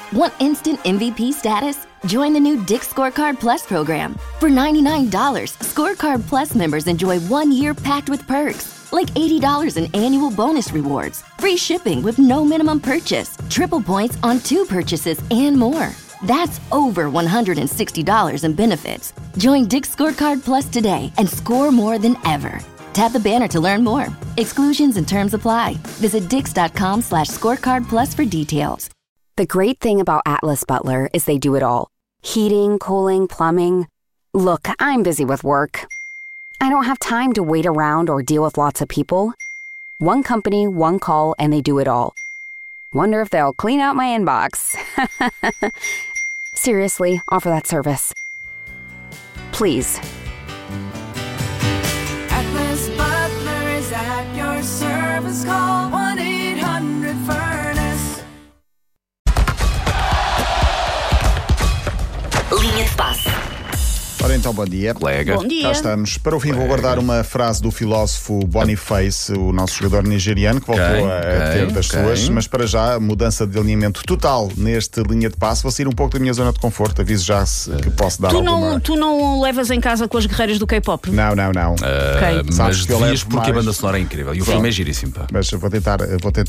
Want instant MVP status? Join the new Dick's Scorecard Plus program. For $99, Scorecard Plus members enjoy 1 year packed with perks, like $80 in annual bonus rewards, free shipping with no minimum purchase, triple points on 2 purchases, and more. That's over $160 in benefits. Join Dick's Scorecard Plus today and score more than ever. Tap the banner to learn more. Exclusions and terms apply. Visit dix.com/scorecard plus for details. The great thing about Atlas Butler is they do it all. Heating, cooling, plumbing. Look, I'm busy with work. I don't have time to wait around or deal with lots of people. One company, one call, and they do it all. Wonder if they'll clean out my inbox. Seriously, offer that service. Please. Atlas Butler is at your service. Call 1-800-FURNACE. Linha de passe. Ora então, bom dia. Colega. Bom dia. Cá estamos. Para o fim, vou guardar uma frase do filósofo Boniface, o nosso jogador nigeriano, que voltou a ter das suas. Mas para já, mudança de alinhamento total neste linha de passe. Vou sair um pouco da minha zona de conforto. Aviso já que posso dar alguma... Tu não levas em casa com as guerreiras do K-pop? Não. Ok. Sabes Mas que eu devias, levo porque a mais- banda sonora é incrível e o filme é giríssimo, pá. Mas vou tentar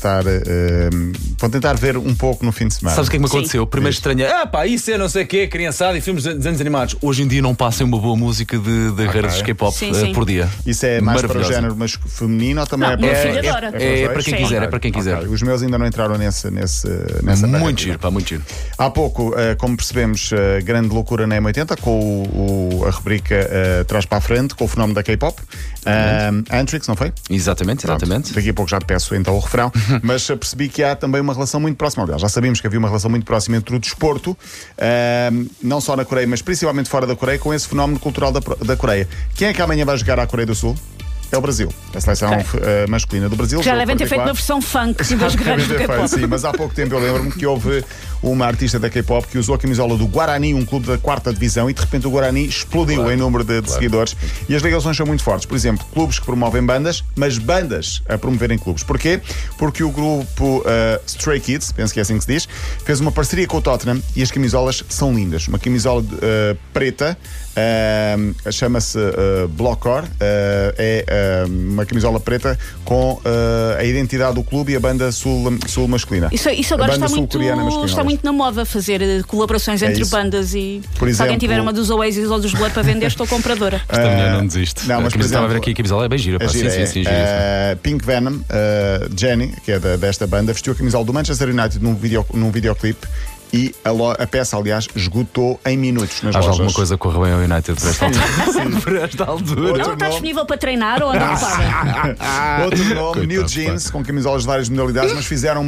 ver um pouco no fim de semana. Sabes o que é que me Sim. aconteceu? Primeiro estranha, pá, isso é não sei o quê, criançada e filmes de desenhos animados. Hoje em dia não passem uma boa música de guerreiras de K-pop Sim. por dia. Isso é mais para o Maravilhosa. género mas feminino ou também Não, é para meu os filho dois? adora. para os É dois? para quem Sim. quiser, é para quem quiser. Ok, os meus ainda não entraram nessa barreira. Muito giro, pá, muito giro. Há pouco, como percebemos, grande loucura na M80 com a rubrica Trás para a Frente, com o fenómeno da K-pop. Antrix, não foi? Exatamente. Pronto, daqui a pouco já te peço então o refrão. Mas percebi que há também uma relação muito próxima. Aliás, já sabíamos que havia uma relação muito próxima entre o desporto, não só na Coreia, mas principalmente fora da Coreia, com esse fenómeno cultural da Coreia. Quem é que amanhã vai jogar à Coreia do Sul? É o Brasil. A seleção masculina do Brasil. Já jogo devem ter feito uma 44. versão funk das guerreiras do Devem ter feito, K-pop. sim, mas há pouco tempo eu lembro-me que houve uma artista da K-pop que usou a camisola do Guarani, um clube da 4ª divisão, e de repente o Guarani explodiu em número de seguidores. E as ligações são muito fortes. Por exemplo, clubes que promovem bandas, mas bandas a promoverem clubes. Porquê? Porque o grupo Stray Kids, penso que é assim que se diz, fez uma parceria com o Tottenham e as camisolas são lindas. Uma camisola preta, chama-se Blockcore, é uma camisola preta com a identidade do clube e a banda sul masculina. Isso A agora banda está sul-coreana masculina. muito na moda, fazer colaborações entre isso. bandas e Por se alguém exemplo- tiver uma dos Oasis ou dos Blur para vender, estou compradora. Esta mulher não desiste. não, mas, por Estava a ver exemplo, aqui a camisola, é bem gira, pá. É gira, Sim, gira. Pink Venom, Jenny, que é desta banda, vestiu a camisola do Manchester United num videoclipe e a peça, aliás, esgotou em minutos nas Há lojas. alguma coisa que corra bem ao United por esta altura. Por esta altura. Ela está disponível para treinar ou anda ocupada? Outro nome, Coitado, New Jeans, com camisolas de várias modalidades, mas fizeram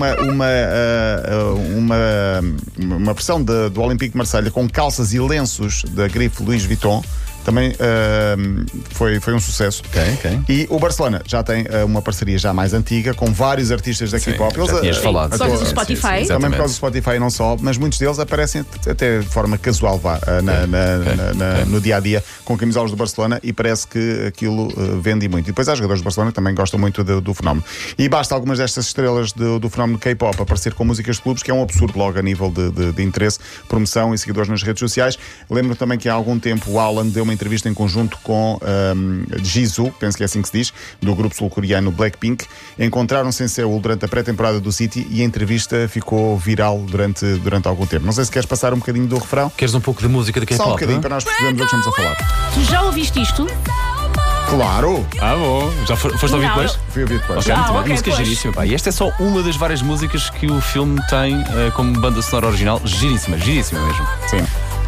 uma versão do Olympique de Marselha com calças e lenços da grife Louis Vuitton. Também foi um sucesso. Ok. E o Barcelona já tem uma parceria já mais antiga com vários artistas da K-pop. já tinhas falado. Por causa do Spotify. Também Exatamente. por causa do Spotify e não só, mas muitos deles aparecem até de forma casual no dia a dia com camisolas do Barcelona e parece que aquilo vende muito. E depois há jogadores do Barcelona que também gostam muito do fenómeno. E basta algumas destas estrelas do fenómeno K-pop aparecer com músicas de clubes, que é um absurdo logo a nível de interesse, promoção e seguidores nas redes sociais. Lembro também que há algum tempo o Alan deu uma entrevista em conjunto com Jisoo, penso que é assim que se diz, do grupo sul-coreano Blackpink. Encontraram-se em Seul durante a pré-temporada do City e a entrevista ficou viral durante algum tempo. Não sei se queres passar um bocadinho do refrão. Queres um pouco de música de K-pop? Só um bocadinho não? para nós percebermos o que estamos a falar. Tu já ouviste isto? Claro! Bom. Já foste ouvir Não, depois? Fui ouvir depois. Ok, muito bem. ok, Música pois. giríssima, pá. E esta é só uma das várias músicas que o filme tem como banda sonora original. Giríssima mesmo. Sim.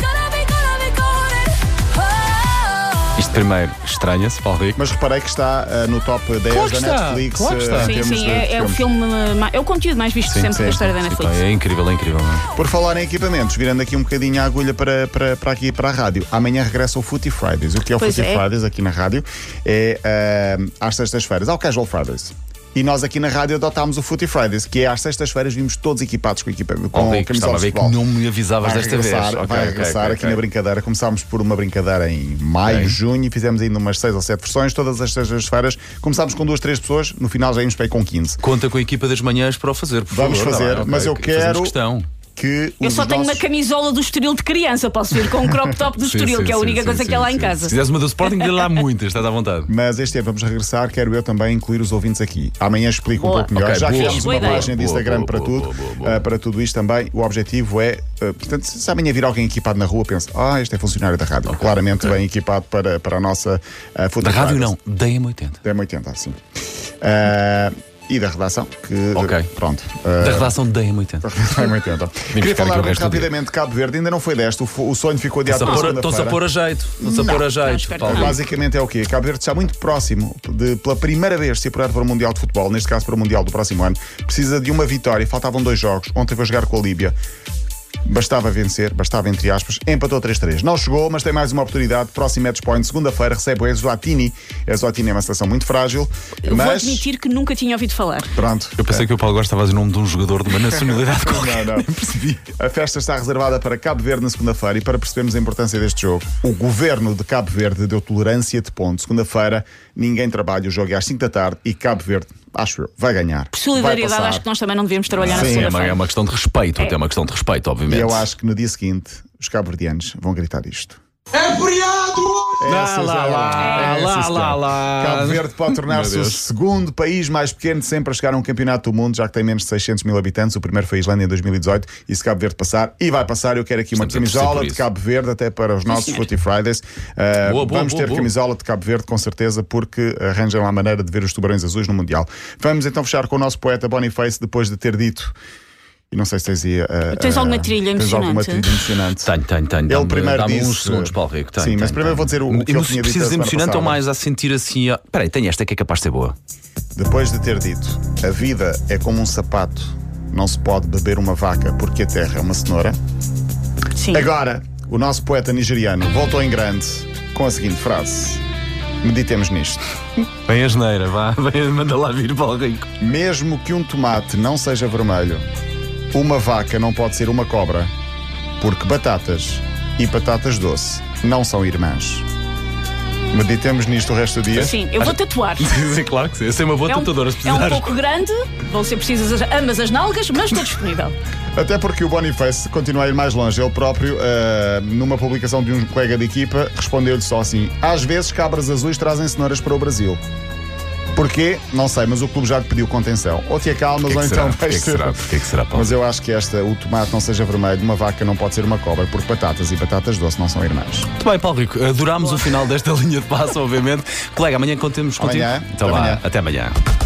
Isto primeiro estranha-se, Paulo Rico. Mas reparei que está no top 10 Claro que da está, Netflix. claro que está. em Sim, termos sim, de é o filmes. filme, é o conteúdo mais visto sempre sim, da história da Sim, Netflix. pá, é incrível. Por falar em equipamentos, virando aqui um bocadinho a agulha para aqui para a rádio, amanhã regressa o Footy Fridays. O que é o Pois Footy é. Fridays aqui na rádio? É às sextas-feiras, ao Casual Fridays. E nós aqui na rádio adotámos o Footy Fridays, que é às sextas-feiras vimos todos equipados com Paulo com Rico, estava a camisolas de ver que futebol. não me avisavas desta vez. Vai regressar aqui na brincadeira. Começámos por uma brincadeira em maio, junho, e fizemos ainda umas 6 ou 7 versões, todas as sextas-feiras. Começámos com 2, 3 pessoas, no final já íamos para aí com 15. Conta com a equipa das manhãs para o fazer, por Vamos favor. fazer, Tá bem, mas ok, eu quero fazemos questão. que Eu só tenho uma camisola do Estoril de criança, posso vir com um crop top do Estoril, que é a única coisa que é lá em casa. Se quiseres uma do Sporting, dê lá muitas, estás à vontade. Mas este ano vamos regressar, quero eu também incluir os ouvintes aqui. Amanhã explico um pouco melhor. Ok, Já boa. fizemos uma Boa ideia. página de Instagram para tudo. Para tudo isto também, o objetivo é, portanto, se amanhã vir alguém equipado na rua, pensa, este é funcionário da rádio. Claramente bem equipado para a nossa Da Footy rádio Fridays. não, da M80. Da M80, assim. E da redação, que Ok. pronto. Da redação da M80. Da M80. Queria ficar falar aqui o muito resto do dia. rapidamente de Cabo Verde, ainda não foi deste, o sonho ficou adiado para Estão-se a segunda-feira. pôr a jeito. Estão-se a pôr a jeito, espero Paulo. que não. Basicamente é o quê? Cabo Verde está muito próximo de, pela primeira vez, se apurar para o Mundial de Futebol, neste caso para o Mundial do próximo ano. Precisa de uma vitória, faltavam 2 jogos. Ontem foi jogar com a Líbia. Bastava vencer, bastava entre aspas, empatou 3-3. Não chegou, mas tem mais uma oportunidade. Próximo match point, segunda-feira, recebe o Eswatini. A Eswatini é uma seleção muito frágil. Eu vou mas admitir que nunca tinha ouvido falar. pronto. Eu pensei que o Paulo Gosta estava a dizer o nome de um jogador de uma nacionalidade qualquer. Não. Percebi. A festa está reservada para Cabo Verde na segunda-feira e para percebermos a importância deste jogo, o governo de Cabo Verde deu tolerância de ponto. Segunda-feira, ninguém trabalha, o jogo é às 5 da tarde e Cabo Verde, acho eu, vai ganhar. Por solidariedade, Vai passar. acho que nós também não devemos trabalhar na Sim, segunda-feira. É uma questão de respeito, É. até uma questão de respeito, E obviamente. eu acho que no dia seguinte os cabo-verdianos vão gritar isto. É feriado! lá. Cabo Verde pode tornar-se Meu o Deus. segundo país mais pequeno de sempre a chegar a um campeonato do mundo, já que tem menos de 600 mil habitantes. O primeiro foi a Islândia em 2018. E se Cabo Verde passar, e vai passar, eu quero aqui uma Estamos a torcer camisola por de isso. Cabo Verde, até para os nossos senhor. Footy Fridays. Vamos ter camisola de Cabo Verde, com certeza, porque arranjam lá a maneira de ver os tubarões azuis no Mundial. Vamos então fechar com o nosso poeta Boniface, depois de ter dito. E não sei se tens aí. Tens alguma trilha Tens alguma emocionante? trilha emocionante? Tenho. Ele primeiro Dá-me disse. uns segundos, Paulo Rico. Sim, mas primeiro vou dizer o que ele tinha dito. Precisas de a semana emocionante ou passada. mais a sentir assim. Espera aí, tem esta que é capaz de ser boa. Depois de ter dito, a vida é como um sapato, não se pode beber uma vaca porque a terra é uma cenoura. Sim. Agora, o nosso poeta nigeriano voltou em grande com a seguinte frase. Meditemos nisto. Vem a geneira, vá, manda lá vir, Paulo Rico. Mesmo que um tomate não seja vermelho, uma vaca não pode ser uma cobra, porque batatas e batatas doce não são irmãs. Meditemos nisto o resto do dia. Sim, eu vou tatuar. Sim, claro que sim. Eu sei uma boa tatuadora, se é um precisares. pouco grande, vão ser precisas ambas as nalgas, mas estou disponível. Até porque o Boniface continua a ir mais longe. Ele próprio, numa publicação de um colega de equipa, respondeu-lhe só assim: às vezes cabras azuis trazem cenouras para o Brasil. Porquê? Não sei, mas o clube já lhe pediu contenção. Ou te acalmas, ou então vais ser. Porquê que será, Paulo? Mas eu acho que o tomate não seja vermelho, uma vaca não pode ser uma cobra, porque batatas e batatas doces não são irmãs. Muito bem, Paulo Rico. Adorámos o final desta linha de passo, obviamente. Colega, amanhã contemos contigo. Amanhã. Então Até vá, amanhã. até amanhã.